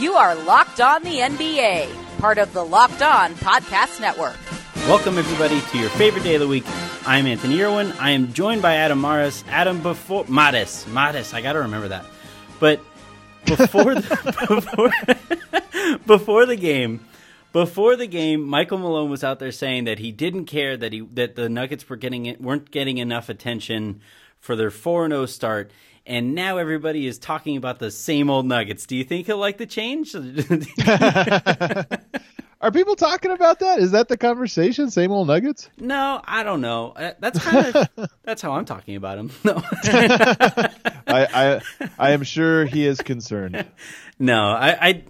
You are Locked On the NBA, part of the Locked On Podcast Network. Welcome, everybody, to your favorite day of the week. I'm Anthony Irwin. I am joined by Adam Mares. Adam, Mares, I got to remember that. But before the game, Michael Malone was out there saying that he didn't care that the Nuggets weren't getting enough attention for their 4-0 start. And now everybody is talking about the same old Nuggets. Do you think he'll like the change? Are people talking about that? Is that the conversation? Same old Nuggets? No, I don't know. That's how I'm talking about him. No, I am sure he is concerned. No, I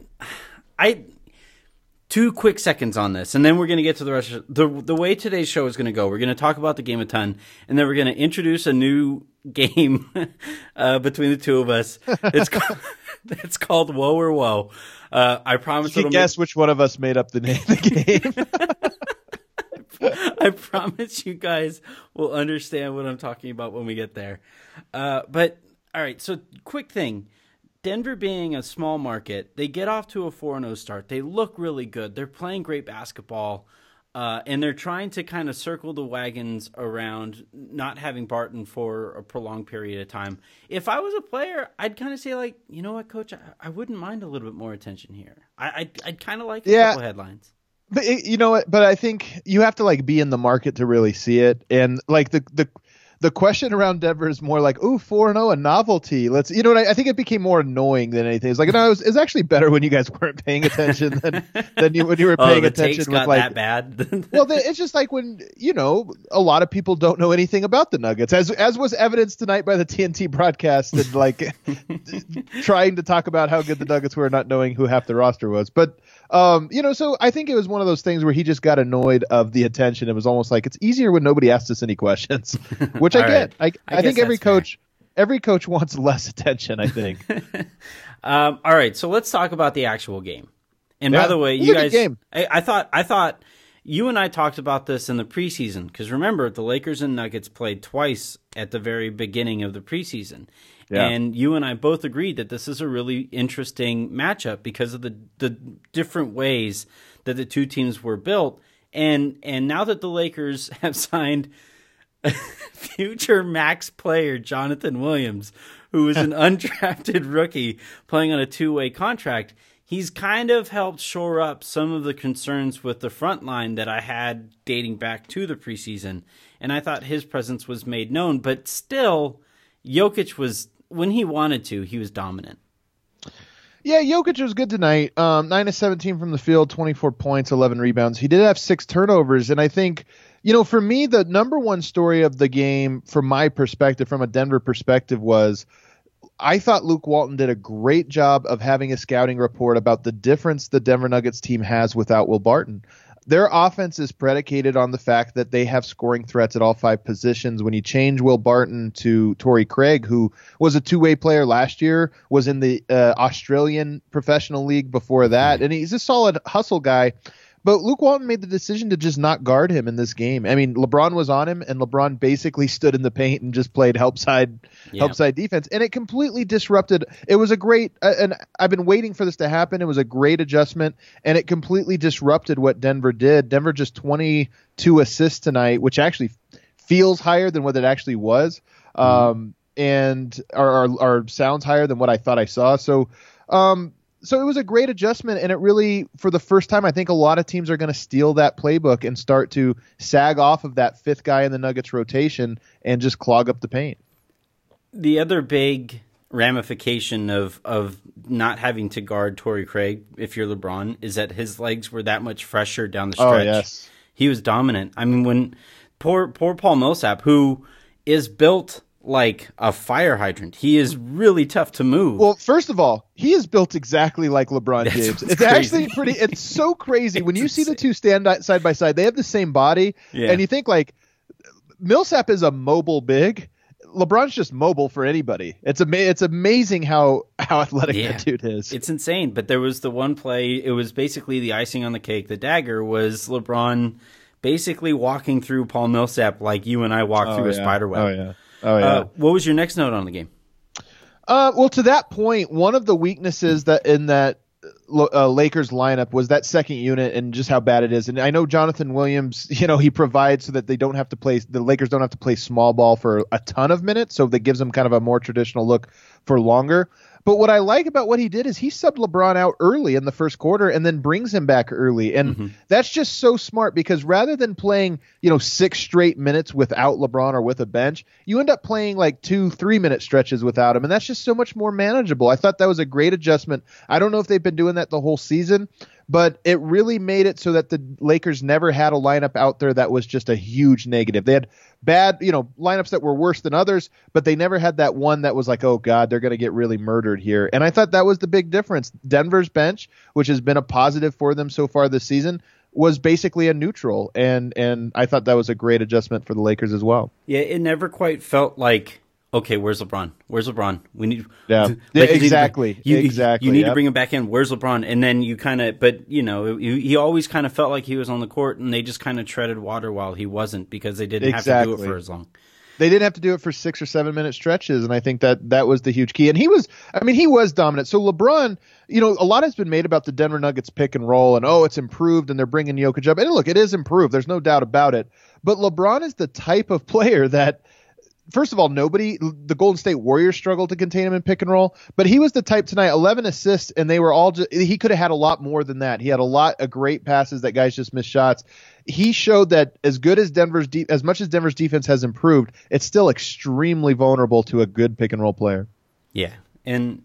2 quick seconds on this, and then we're going to get to the rest of the way today's show is going to go. We're going to talk about the game a ton, and then we're going to introduce a new game between the two of us. It's called Whoa or Whoa. I promise you can guess which one of us made up the name of the game. I promise you guys will understand what I'm talking about when we get there. But all right, so quick thing. Denver being a small market, they get off to a 4-0 start. They look really good. They're playing great basketball, and they're trying to kind of circle the wagons around not having Barton for a prolonged period of time. If I was a player, I'd kind of say, like, you know what, Coach, I wouldn't mind a little bit more attention here. I'd kind of like a couple headlines. But you know what? But I think you have to like be in the market to really see it, and like the question around Denver is more like, ooh, 4-0, a novelty. I think it became more annoying than anything. It's like, no, it's actually better when you guys weren't paying attention than when you were paying attention. Takes got that bad. Well, it's just like when, a lot of people don't know anything about the Nuggets, as was evidenced tonight by the TNT broadcast and like trying to talk about how good the Nuggets were, not knowing who half the roster was. But, so I think it was one of those things where he just got annoyed of the attention. It was almost like it's easier when nobody asks us any questions, which I get. Right. I think every coach wants less attention, I think. All right, so let's talk about the actual game. And by the way, you guys, I thought you and I talked about this in the preseason, because remember, the Lakers and Nuggets played twice at the very beginning of the preseason. Yeah. And you and I both agreed that this is a really interesting matchup because of the different ways that the two teams were built. And now that the Lakers have signed future max player Jonathan Williams, who is an undrafted rookie playing on a 2-way contract, he's kind of helped shore up some of the concerns with the front line that I had dating back to the preseason. And I thought his presence was made known, but still, Jokic was, when he wanted to, he was dominant. Yeah, Jokic was good tonight. 9 of 17 from the field, 24 points, 11 rebounds. He did have 6 turnovers, and I think, for me, the number one story of the game, from my perspective, from a Denver perspective, was I thought Luke Walton did a great job of having a scouting report about the difference the Denver Nuggets team has without Will Barton. Their offense is predicated on the fact that they have scoring threats at all 5 positions. When you change Will Barton to Torrey Craig, who was a 2-way player last year, was in the Australian Professional League before that, and he's a solid hustle guy. But Luke Walton made the decision to just not guard him in this game. I mean, LeBron was on him, and LeBron basically stood in the paint and just played help side defense, and it completely disrupted. It was a great, and I've been waiting for this to happen. It was a great adjustment, and it completely disrupted what Denver did. Denver just 22 assists tonight, which actually feels higher than what it actually was, and or sounds higher than what I thought I saw. So it was a great adjustment, and it really, for the first time, I think a lot of teams are going to steal that playbook and start to sag off of that 5th guy in the Nuggets rotation and just clog up the paint. The other big ramification of not having to guard Torrey Craig, if you're LeBron, is that his legs were that much fresher down the stretch. Oh, yes. He was dominant. I mean, when poor Paul Millsap, who is built like a fire hydrant. He is really tough to move. Well, first of all, he is built exactly like LeBron James. It's actually it's so crazy. When you see the two stand side by side, they have the same body. Yeah. And you think like Millsap is a mobile big. LeBron's just mobile for anybody. It's amazing how athletic that dude is. It's insane. But there was the one play, it was basically the icing on the cake. The dagger was LeBron basically walking through Paul Millsap like you and I walk through a spider web. Oh, yeah. What was your next note on the game? Well, to that point, one of the weaknesses that Lakers lineup was that second unit and just how bad it is. And I know Jonathan Williams, he provides so that the Lakers don't have to play small ball for a ton of minutes. So that gives them kind of a more traditional look for longer. But what I like about what he did is he subbed LeBron out early in the first quarter and then brings him back early. And that's just so smart because rather than playing, 6 straight minutes without LeBron or with a bench, you end up playing like 2-3 minute stretches without him. And that's just so much more manageable. I thought that was a great adjustment. I don't know if they've been doing that the whole season, but it really made it so that the Lakers never had a lineup out there that was just a huge negative. They had bad, lineups that were worse than others, but they never had that one that was like, oh God, they're going to get really murdered here. And I thought that was the big difference. Denver's bench, which has been a positive for them so far this season, was basically a neutral. And I thought that was a great adjustment for the Lakers as well. Yeah, it never quite felt like, okay, where's LeBron? Where's LeBron? We need. Yeah, exactly. Exactly. You need to bring him back in. Where's LeBron? And then you kind of, but he always kind of felt like he was on the court, and they just kind of treaded water while he wasn't because they didn't have to do it for as long. They didn't have to do it for 6 or 7 minute stretches, and I think that was the huge key. And he was dominant. So LeBron, a lot has been made about the Denver Nuggets pick and roll, and it's improved, and they're bringing Jokic up. And look, it is improved. There's no doubt about it. But LeBron is the type of player that. First of all, the Golden State Warriors struggled to contain him in pick and roll, but he was the type tonight, 11 assists, and they were all he could have had a lot more than that. He had a lot of great passes that guys just missed shots. He showed that as much as Denver's defense has improved, it's still extremely vulnerable to a good pick and roll player. Yeah. And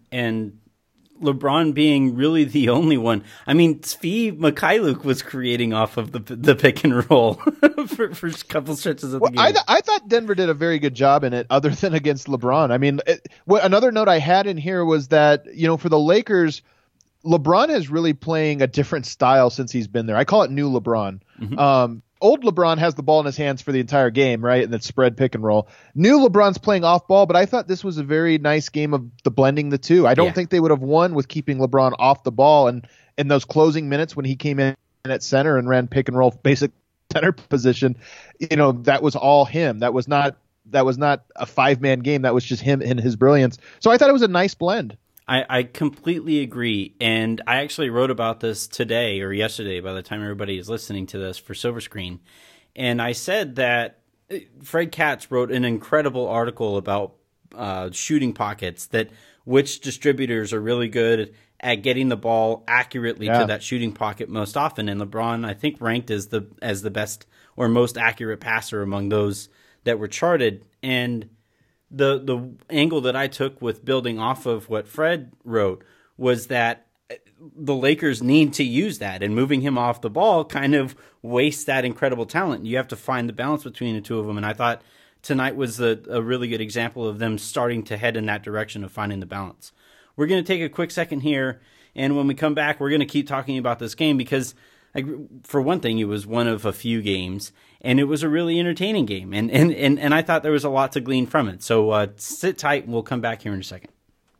LeBron being really the only one. I mean, Svi Mikhailuk was creating off of the pick and roll for a couple stretches of the game. I thought Denver did a very good job in it, other than against LeBron. I mean, another note I had in here was that, for the Lakers, LeBron is really playing a different style since he's been there. I call it new LeBron. Mm-hmm. Old LeBron has the ball in his hands for the entire game, right? And then spread pick and roll. New LeBron's playing off ball, but I thought this was a very nice game of the blending the two. I don't think they would have won with keeping LeBron off the ball. And in those closing minutes when he came in at center and ran pick and roll basic center position, that was all him. That was not a 5-man game. That was just him and his brilliance. So I thought it was a nice blend. I completely agree, and I actually wrote about this today or yesterday by the time everybody is listening to this for Silver Screen, and I said that Fred Katz wrote an incredible article about shooting pockets, that which distributors are really good at getting the ball accurately to that shooting pocket most often, and LeBron, I think, ranked as the best or most accurate passer among those that were charted, and the angle that I took with building off of what Fred wrote was that the Lakers need to use that, and moving him off the ball kind of wastes that incredible talent. You have to find the balance between the two of them, and I thought tonight was a really good example of them starting to head in that direction of finding the balance. We're going to take a quick second here, and when we come back, we're going to keep talking about this game because, for one thing, it was one of a few games, and it was a really entertaining game, and I thought there was a lot to glean from it. So sit tight, and we'll come back here in a second.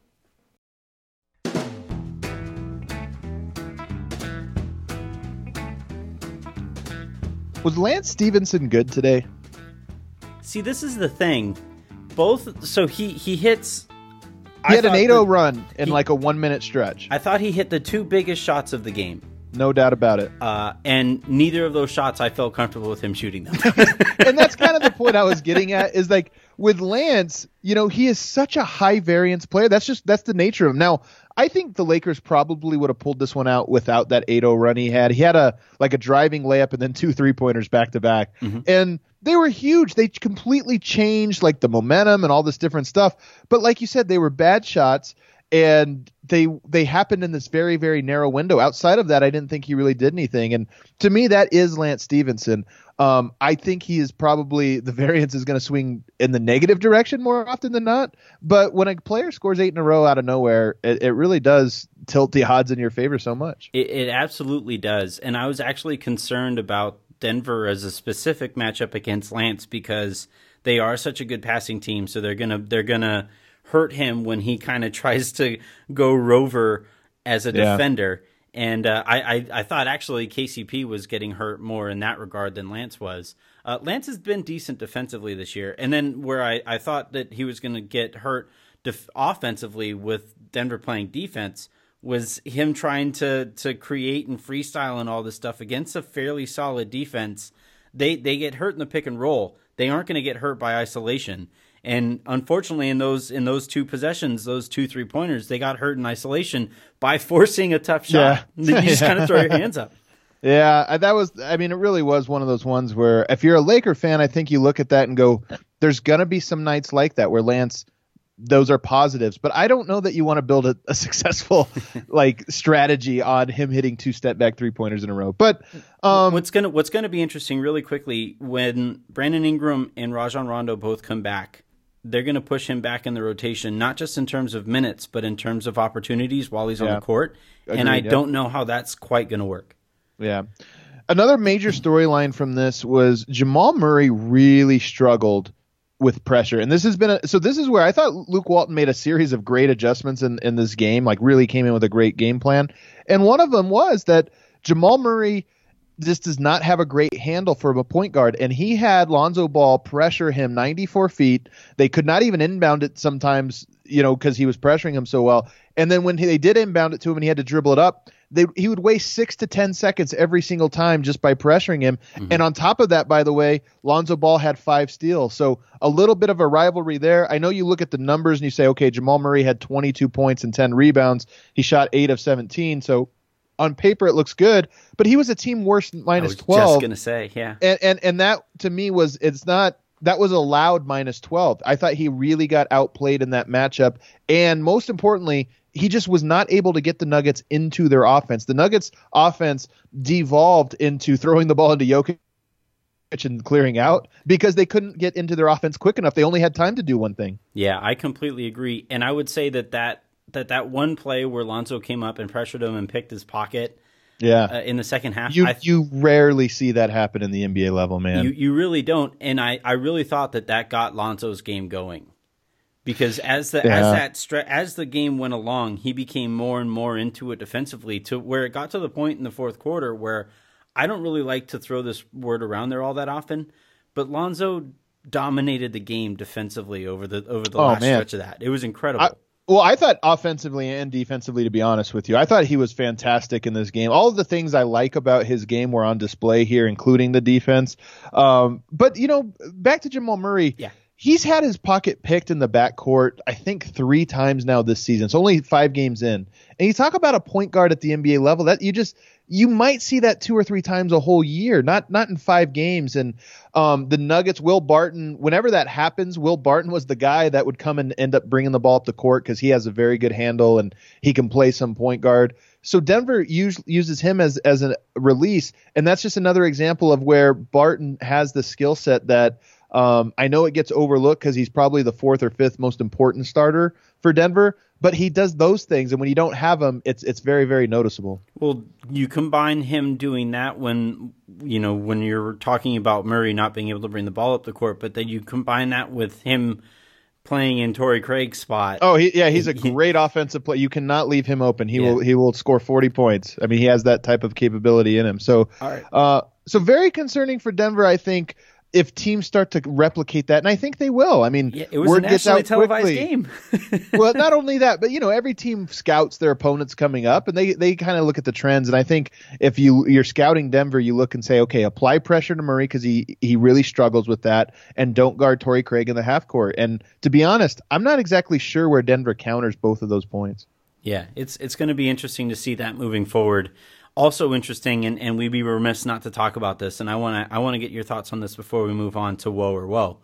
Was Lance Stevenson good today? See, this is the thing. He hits... He had an 8-0 run in like a 1 minute stretch. I thought he hit the 2 biggest shots of the game. No doubt about it. And neither of those shots I felt comfortable with him shooting them. And that's kind of the point I was getting at, is like with Lance, he is such a high variance player. That's the nature of him. Now, I think the Lakers probably would have pulled this one out without that 8-0 run he had. He had a driving layup and then 2 3-pointers back to back. And they were huge. They completely changed like the momentum and all this different stuff. But like you said, they were bad shots. And they happened in this very, very narrow window. Outside of that, I didn't think he really did anything. And to me, that is Lance Stevenson. I think he is probably, the variance is going to swing in the negative direction more often than not. But when a player scores 8 in a row out of nowhere, it really does tilt the odds in your favor so much. It absolutely does. And I was actually concerned about Denver as a specific matchup against Lance because they are such a good passing team. So they're gonna hurt him when he kind of tries to go rover as a defender. And I thought actually KCP was getting hurt more in that regard than Lance was. Lance has been decent defensively this year. And then where I thought that he was going to get hurt offensively with Denver playing defense was him trying to create and freestyle and all this stuff against a fairly solid defense. They get hurt in the pick and roll. They aren't going to get hurt by isolation. And unfortunately, in those 2 possessions, those 2 3-pointers, they got hurt in isolation by forcing a tough shot. Yeah. You just kind of throw your hands up. Yeah, it really was one of those ones where if you're a Laker fan, I think you look at that and go, there's going to be some nights like that where Lance, those are positives. But I don't know that you want to build a successful strategy on him hitting 2 step-back 3-pointers in a row. But what's gonna be interesting really quickly, when Brandon Ingram and Rajon Rondo both come back, they're going to push him back in the rotation, not just in terms of minutes, but in terms of opportunities while he's on the court. Agreed, and I don't know how that's quite going to work. Yeah. Another major storyline from this was Jamal Murray really struggled with pressure. And this has been this is where I thought Luke Walton made a series of great adjustments in this game, really came in with a great game plan. And one of them was that Jamal Murray just does not have a great handle for a point guard. And he had Lonzo Ball pressure him 94 feet. They could not even inbound it sometimes, because he was pressuring him so well. And then when they did inbound it to him and he had to dribble it up, he would waste 6 to 10 seconds every single time just by pressuring him. Mm-hmm. And on top of that, by the way, Lonzo Ball had 5 steals. So a little bit of a rivalry there. I know you look at the numbers and you say, okay, Jamal Murray had 22 points and 10 rebounds. He shot 8 of 17. So on paper, it looks good, but he was a team worst -12. I was just going to say, yeah. And that to me that was allowed -12. I thought he really got outplayed in that matchup. And most importantly, he just was not able to get the Nuggets into their offense. The Nuggets offense devolved into throwing the ball into Jokic and clearing out because they couldn't get into their offense quick enough. They only had time to do one thing. Yeah, I completely agree. And I would say that one play where Lonzo came up and pressured him and picked his pocket in the second half. You rarely see that happen in the NBA level, man. You really don't. And I really thought that got Lonzo's game going. Because as the game went along, he became more and more into it defensively, to where it got to the point in the fourth quarter where I don't really like to throw this word around there all that often, but Lonzo dominated the game defensively over the last stretch of that. It was incredible. I thought offensively and defensively, to be honest with you, I thought he was fantastic in this game. All of the things I like about his game were on display here, including the defense. But back to Jamal Murray. Yeah. He's had his pocket picked in the backcourt, I think 3 times now this season. It's only 5 games in. And you talk about a point guard at the NBA level, that you might see that 2 or 3 times a whole year, not in 5 games. And the Nuggets, Will Barton, whenever that happens, Will Barton was the guy that would come and end up bringing the ball up the court because he has a very good handle and he can play some point guard. So Denver uses him as a release, and that's just another example of where Barton has the skill set that I know it gets overlooked because he's probably the 4th or 5th most important starter for Denver, but he does those things, and when you don't have him, it's very, very noticeable. Well, you combine him doing that when you're talking about Murray not being able to bring the ball up the court, but then you combine that with him playing in Torrey Craig's spot. Oh, he's a great offensive player. You cannot leave him open. He will score 40 points. I mean, he has that type of capability in him. So, all right. So very concerning for Denver, I think, if teams start to replicate that, and I think they will. I mean, it was a nationally televised game. Well, not only that, but every team scouts their opponents coming up, and they kind of look at the trends. And I think if you're scouting Denver, you look and say, okay, apply pressure to Murray because he really struggles with that, and don't guard Torrey Craig in the half court. And to be honest, I'm not exactly sure where Denver counters both of those points. Yeah, it's going to be interesting to see that moving forward. Also interesting, and we'd be remiss not to talk about this, and I want to get your thoughts on this before we move on to woe or woe.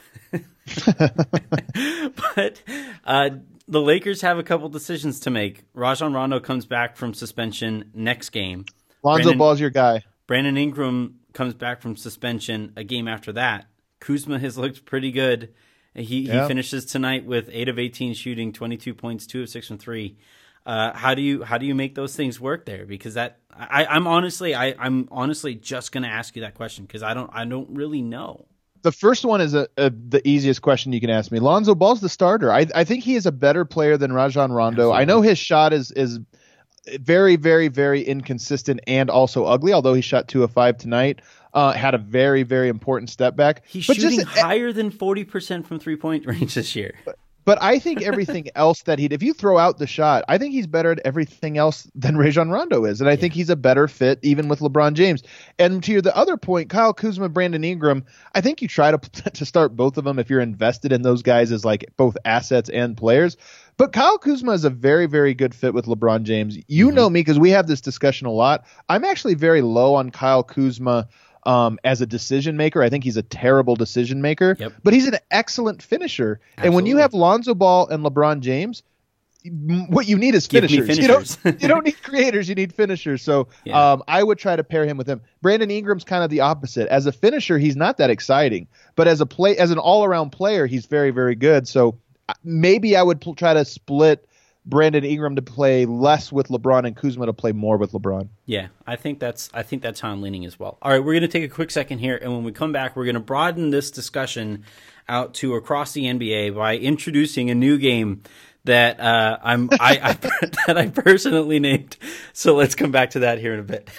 But the Lakers have a couple decisions to make. Rajon Rondo comes back from suspension next game. Lonzo Ball's your guy. Brandon Ingram comes back from suspension a game after that. Kuzma has looked pretty good. He finishes tonight with 8 of 18 shooting, 22 points, 2 of 6 from 3. How do you make those things work there? Because I'm honestly just going to ask you that question because I don't really know. The first one is the easiest question you can ask me. Lonzo Ball's the starter. I think he is a better player than Rajon Rondo. Absolutely. I know his shot is very, very, very inconsistent and also ugly, although he shot 2 of 5 tonight. Had a very, very important step back. He's shooting higher than 40% from 3-point range this year. But I think everything else that if you throw out the shot, I think he's better at everything else than Rajon Rondo is. And I think he's a better fit even with LeBron James. And to the other point, Kyle Kuzma, Brandon Ingram, I think you try to start both of them if you're invested in those guys as like both assets and players. But Kyle Kuzma is a very, very good fit with LeBron James. You know me because we have this discussion a lot. I'm actually very low on Kyle Kuzma as a decision maker. I think he's a terrible decision maker, but he's an excellent finisher. Absolutely. And when you have Lonzo Ball and LeBron James, what you need is finishers. You don't need creators, you need finishers. So I would try to pair him with him. Brandon Ingram's kind of the opposite. As a finisher, he's not that exciting, but as an all-around player, he's very, very good. So maybe I would try to split Brandon Ingram to play less with LeBron and Kuzma to play more with LeBron. Yeah, I think that's how I'm leaning as well. All right, we're going to take a quick second here, and when we come back, we're going to broaden this discussion out to across the NBA by introducing a new game that that I personally named. So let's come back to that here in a bit.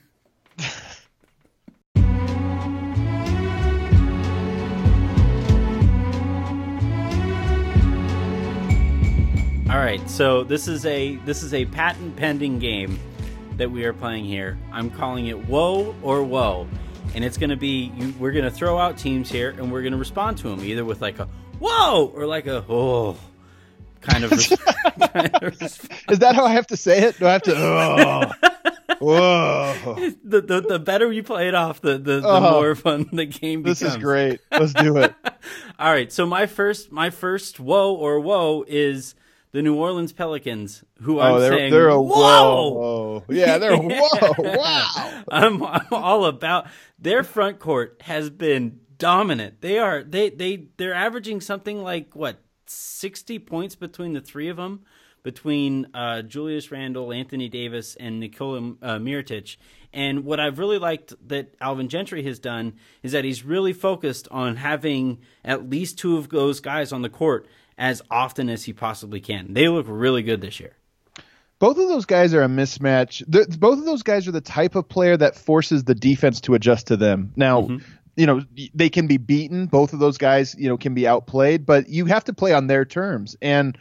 All right, so this is a patent pending game that we are playing here. I'm calling it Whoa or Whoa, and it's going to be we're going to throw out teams here, and we're going to respond to them either with like a whoa or like a oh kind of. Is that how I have to say it? Do I have to? Oh. Whoa! The better you play it off, the more fun the game becomes. This is great. Let's do it. All right, so my first whoa or whoa is the New Orleans Pelicans, who I'm saying they're a whoa. Yeah, they're a whoa. Wow. I'm all about their front court has been dominant. They're averaging something like 60 points between the three of them, between Julius Randle, Anthony Davis, and Nikola Mirotic. And what I've really liked that Alvin Gentry has done is that he's really focused on having at least two of those guys on the court as often as he possibly can. They look really good this year. Both of those guys are a mismatch. Both of those guys are the type of player that forces the defense to adjust to them. Now, they can be beaten. Both of those guys, can be outplayed, but you have to play on their terms. And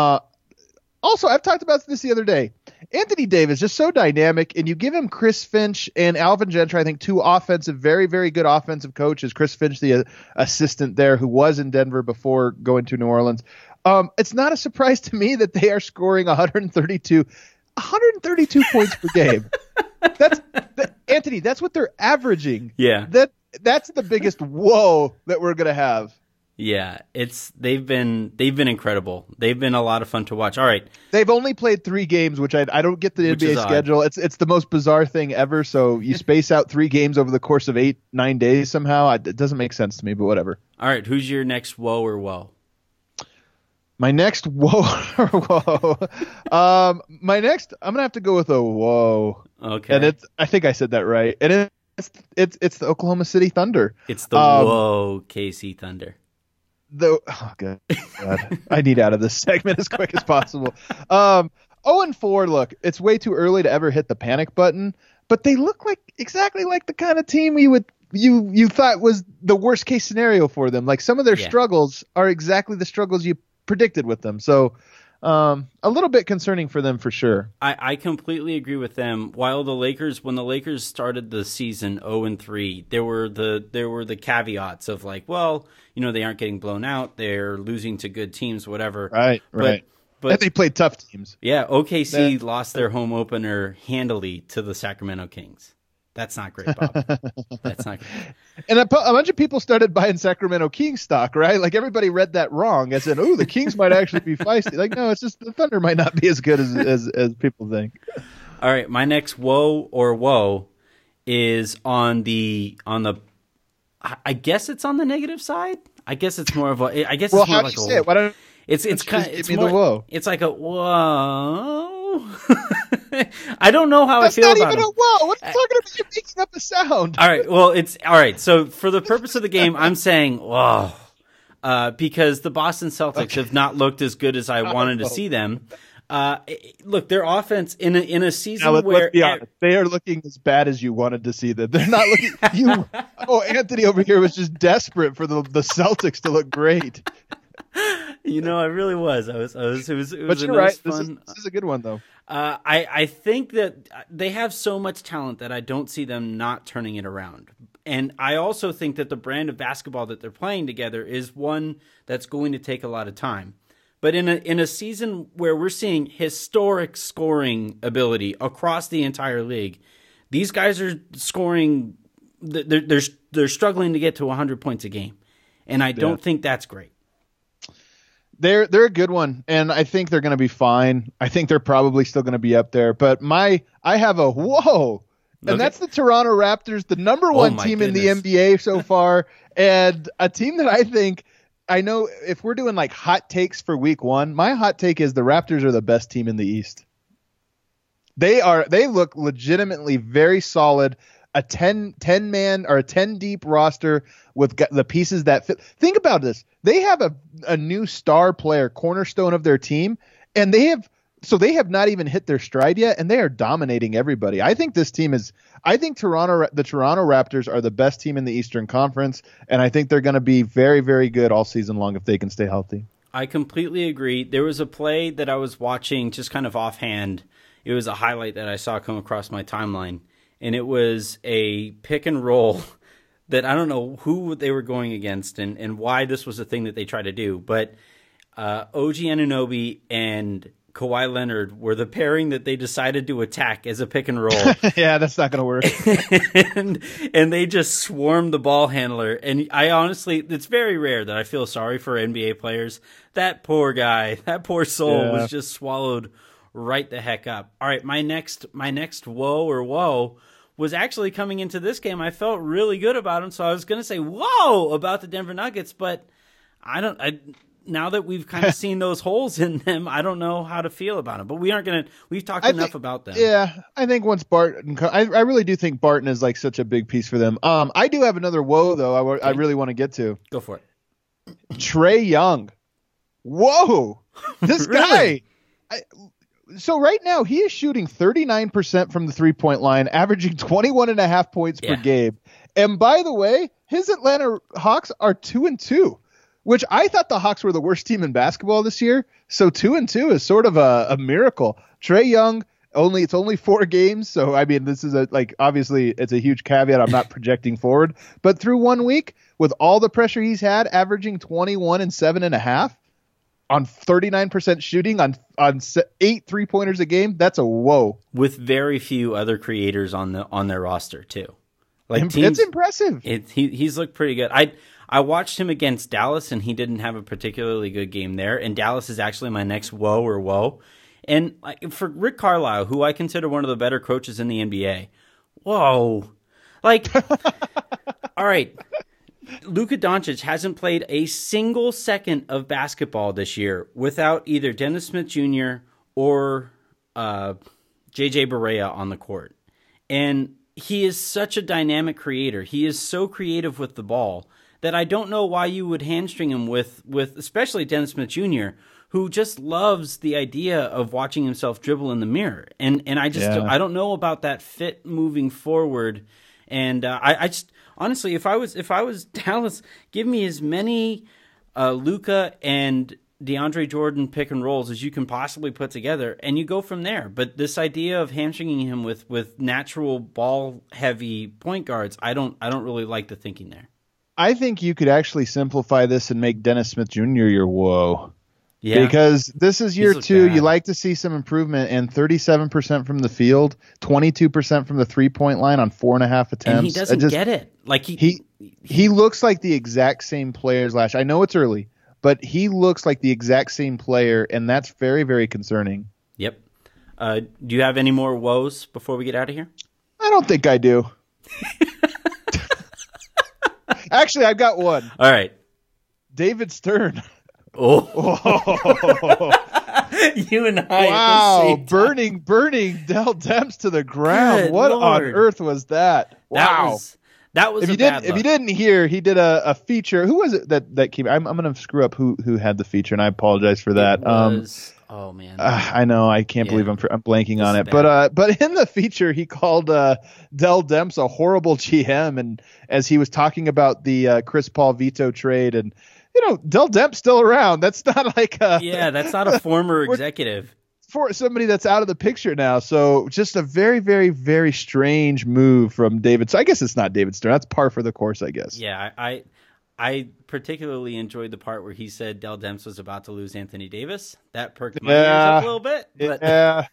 also, I've talked about this the other day. Anthony Davis just so dynamic, and you give him Chris Finch and Alvin Gentry, I think two very, very good offensive coaches. Chris Finch, the assistant there who was in Denver before going to New Orleans. It's not a surprise to me that they are scoring 132 points per game. Anthony, that's what they're averaging. Yeah. That's the biggest whoa that we're going to have. Yeah, they've been incredible. They've been a lot of fun to watch. All right, they've only played 3 games, which I don't get the NBA schedule. It's the most bizarre thing ever. So you space out 3 games over the course of 8-9 days somehow. It doesn't make sense to me, but whatever. All right, who's your next whoa or whoa? My next whoa or whoa. I'm gonna have to go with a whoa. Okay, and I think I said that right. And it's the Oklahoma City Thunder. It's the whoa KC Thunder. Oh God. I need out of this segment as quick as possible. 0-4. Look, it's way too early to ever hit the panic button, but they look exactly like the kind of team you thought was the worst case scenario for them. Like some of their struggles are exactly the struggles you predicted with them. So a little bit concerning for them for sure. I completely agree with them. While when the Lakers started the season 0-3, there were the caveats of like, well, they aren't getting blown out, they're losing to good teams, whatever. Right. But they played tough teams. Yeah, OKC lost their home opener handily to the Sacramento Kings. That's not great, Bob. That's not great. And a bunch of people started buying Sacramento Kings stock, right? Like everybody read that wrong. I said, "Oh, the Kings might actually be feisty." Like, no, it's just the Thunder might not be as good as people think. All right, my next whoa or whoa is on the. I guess it's on the negative side. I guess it's more of a. I guess it's more like a. Say it? Why don't it's kind of it's more. The whoa. It's like a whoa. I don't know how That's I feel about it. That's not even a whoa. What are you talking about? You're making up a sound. All right. Well, it's all right. So for the purpose of the game, I'm saying whoa, because the Boston Celtics have not looked as good as I wanted to see them. Look, their offense in a season now, where let's be honest, they are looking as bad as you wanted to see them. They're not looking. Anthony over here was just desperate for the Celtics to look great. I really was. It was but you're nice, right. fun. This is a good one, though. I think that they have so much talent that I don't see them not turning it around. And I also think that the brand of basketball that they're playing together is one that's going to take a lot of time. But in a season where we're seeing historic scoring ability across the entire league, these guys are scoring. They're struggling to get to 100 points a game, and I don't think that's great. They're a good one, and I think they're going to be fine. I think they're probably still going to be up there. But I have a whoa, and that's the Toronto Raptors, the number one team in the NBA so far, and a team that I know if we're doing like hot takes for week one, my hot take is the Raptors are the best team in the East. They look legitimately very solid. A 10 man or a 10 deep roster with the pieces that fit. Think about this. They have a new star player, cornerstone of their team, and they have not even hit their stride yet, and they are dominating everybody. I think the Toronto Raptors are the best team in the Eastern Conference, and I think they're going to be very, very good all season long if they can stay healthy. I completely agree. There was a play that I was watching just kind of offhand. It was a highlight that I saw come across my timeline. And it was a pick and roll that I don't know who they were going against and why this was a thing that they tried to do. But OG Anunoby and Kawhi Leonard were the pairing that they decided to attack as a pick and roll. Yeah, that's not going to work. and they just swarmed the ball handler. And I honestly, it's very rare that I feel sorry for NBA players. That poor guy, that poor soul was just swallowed right the heck up. All right, my next whoa was actually coming into this game. I felt really good about him, so I was going to say whoa about the Denver Nuggets, but now that we've kind of seen those holes in them, I don't know how to feel about them. But we've talked enough about them. Yeah, I think once Barton, I really do think Barton is like such a big piece for them. I do have another whoa though. I really want to get to. Go for it. Trae Young. Whoa, this really? guy. So right now he is shooting 39% from the 3-point line, averaging 21.5 points per game. And by the way, his Atlanta Hawks are 2-2, which I thought the Hawks were the worst team in basketball this year. So 2-2 is sort of a miracle. Trae Young, it's only 4 games. So, I mean, this is obviously it's a huge caveat. I'm not projecting forward, but through 1 week with all the pressure he's had, averaging 21 and 7.5. On 39% shooting on 8 3-pointers a game, that's a whoa. With very few other creators on their roster too. It's impressive. He's looked pretty good. I watched him against Dallas, and he didn't have a particularly good game there. And Dallas is actually my next whoa. And for Rick Carlisle, who I consider one of the better coaches in the NBA, whoa, all right. Luka Doncic hasn't played a single second of basketball this year without either Dennis Smith Jr. or JJ Barea on the court. And he is such a dynamic creator. He is so creative with the ball that I don't know why you would hamstring him with especially Dennis Smith Jr., who just loves the idea of watching himself dribble in the mirror. And I don't know about that fit moving forward. And I just honestly, if I was Dallas, give me as many Luka and DeAndre Jordan pick and rolls as you can possibly put together, and you go from there. But this idea of hamstringing him with natural ball heavy point guards, I don't really like the thinking there. I think you could actually simplify this and make Dennis Smith Jr. your whoa. Yeah. Because this is year 2. You like to see some improvement, and 37% from the field, 22% from the 3-point line on 4.5 attempts. And he doesn't get it. Like he looks like the exact same player as last year. I know it's early, but he looks like the exact same player, and that's very, very concerning. Yep. Do you have any more woes before we get out of here? I don't think I do. Actually, I've got one. All right. David Stern. Oh. You and I. Wow. Burning Dell Demps to the ground. Good what Lord. On earth was that? Wow. That was if you didn't hear, he did a feature. Who was it that came? I'm going to screw up who had the feature, and I apologize for that. Oh man. I know. I can't believe I'm blanking on it. But in the feature, he called Dell Demps a horrible GM, and as he was talking about the Chris Paul veto trade and Dell Demp's still around. That's not like that's not a former executive. For somebody that's out of the picture now. So just a very, very, very strange move from David. So I guess it's not David Stern. That's par for the course, I guess. Yeah, I particularly enjoyed the part where he said Dell Demps was about to lose Anthony Davis. That perked my ears up a little bit. But yeah.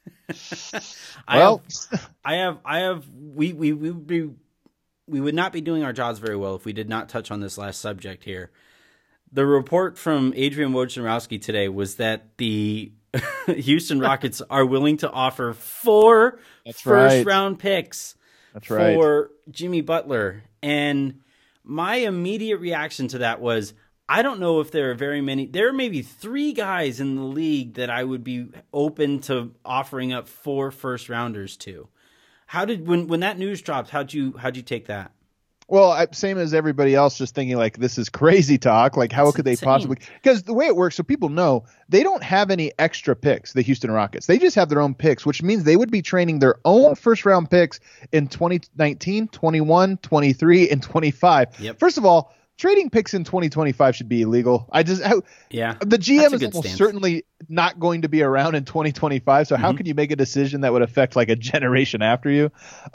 We would not be doing our jobs very well if we did not touch on this last subject here. The report from Adrian Wojnarowski today was that the Houston Rockets are willing to offer 4 first-round picks for Jimmy Butler. And my immediate reaction to that was, I don't know if there are very many. There are maybe 3 guys in the league that I would be open to offering up 4 first-rounders to. How did when that news dropped? How'd you take that? Well, same as everybody else, just thinking like this is crazy talk. Like how could they possibly? Because the way it works, so people know, they don't have any extra picks. The Houston Rockets, they just have their own picks, which means they would be training their own first round picks in 2019, 21, 23, and 25. Yep. First of all, trading picks in 2025 should be illegal. The GM is almost certainly not going to be around in 2025. So how can you make a decision that would affect like a generation after you?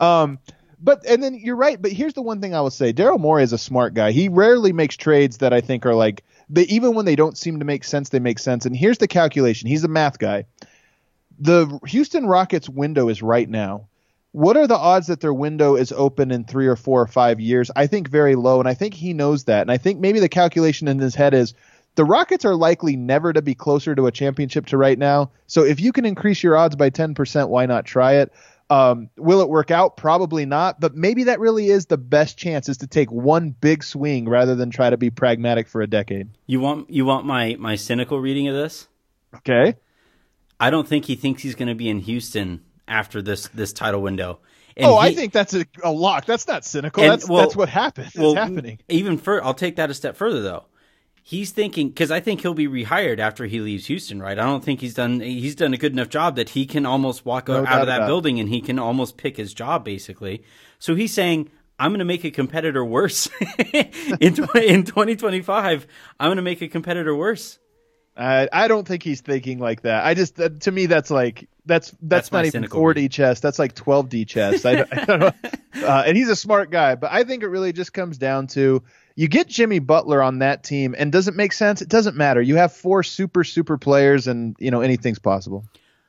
And then you're right. But here's the one thing I will say. Daryl Morey is a smart guy. He rarely makes trades that I think are like, even when they don't seem to make sense, they make sense. And here's the calculation. He's a math guy. The Houston Rockets window is right now. What are the odds that their window is open in 3 or 4 or 5 years? I think very low. And I think he knows that. And I think maybe the calculation in his head is the Rockets are likely never to be closer to a championship to right now. So if you can increase your odds by 10%, why not try it? Will it work out? Probably not, but maybe that really is the best chance, is to take one big swing rather than try to be pragmatic for a decade. You want my cynical reading of this? Okay. I don't think he thinks he's going to be in Houston after this title window. And I think that's a lock. That's not cynical. That's what happens. It's happening. I'll take that a step further though. He's thinking, because I think he'll be rehired after he leaves Houston, right? I don't think he's done a good enough job that he can almost walk out of that building and he can almost pick his job, basically. So he's saying, I'm going to make a competitor worse. in 2025, I'm going to make a competitor worse. I don't think he's thinking like that. I just, to me, that's like, that's not even 4D chess. That's like 12D chess. I don't know. And he's a smart guy, but I think it really just comes down to, you get Jimmy Butler on that team, and does it make sense? It doesn't matter. You have 4 super players, and anything's possible.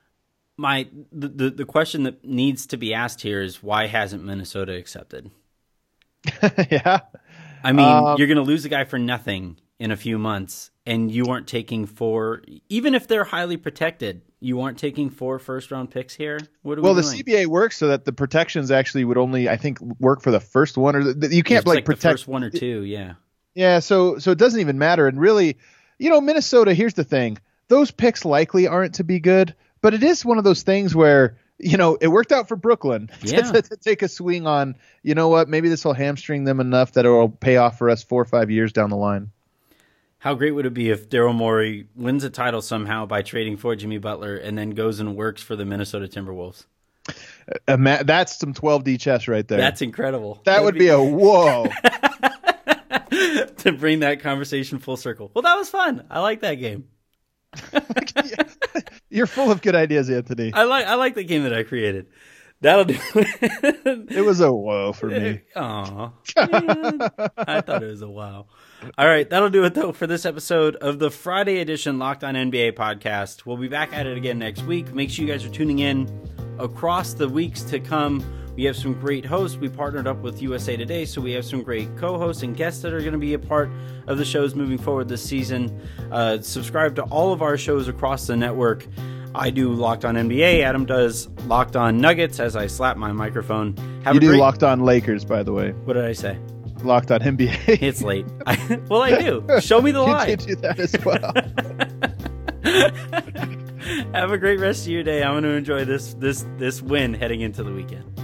The question that needs to be asked here is, why hasn't Minnesota accepted? Yeah, I mean, you're going to lose a guy for nothing in a few months, and you aren't taking 4, even if they're highly protected. You aren't taking 4 first-round picks here? What are we doing? The CBA works so that the protections actually would only, I think, work for the first one. Or you can't like protect the first 1 or 2, yeah. Yeah, so it doesn't even matter. And really, Minnesota, here's the thing. Those picks likely aren't to be good, but it is one of those things where, it worked out for Brooklyn to take a swing on, maybe this will hamstring them enough that it will pay off for us 4 or 5 years down the line. How great would it be if Daryl Morey wins a title somehow by trading for Jimmy Butler and then goes and works for the Minnesota Timberwolves? That's some 12D chess right there. That's incredible. That would be a whoa. To bring that conversation full circle. Well, that was fun. I like that game. You're full of good ideas, Anthony. I like the game that I created. That'll do it. It was a whoa for me. Aw. I thought it was a wow. All right, that'll do it, though, for this episode of the Friday edition Locked On NBA podcast. We'll be back at it again next week. Make sure you guys are tuning in across the weeks to come. We have some great hosts. We partnered up with USA Today, so we have some great co-hosts and guests that are going to be a part of the shows moving forward this season. Subscribe to all of our shows across the network. I do Locked On NBA. Adam does Locked On Nuggets as I slap my microphone. You do Locked On Lakers, by the way. What did I say? Locked On NBA. It's late. Well, I do. Show me the lie. You do that as well. Have a great rest of your day. I'm going to enjoy this win heading into the weekend.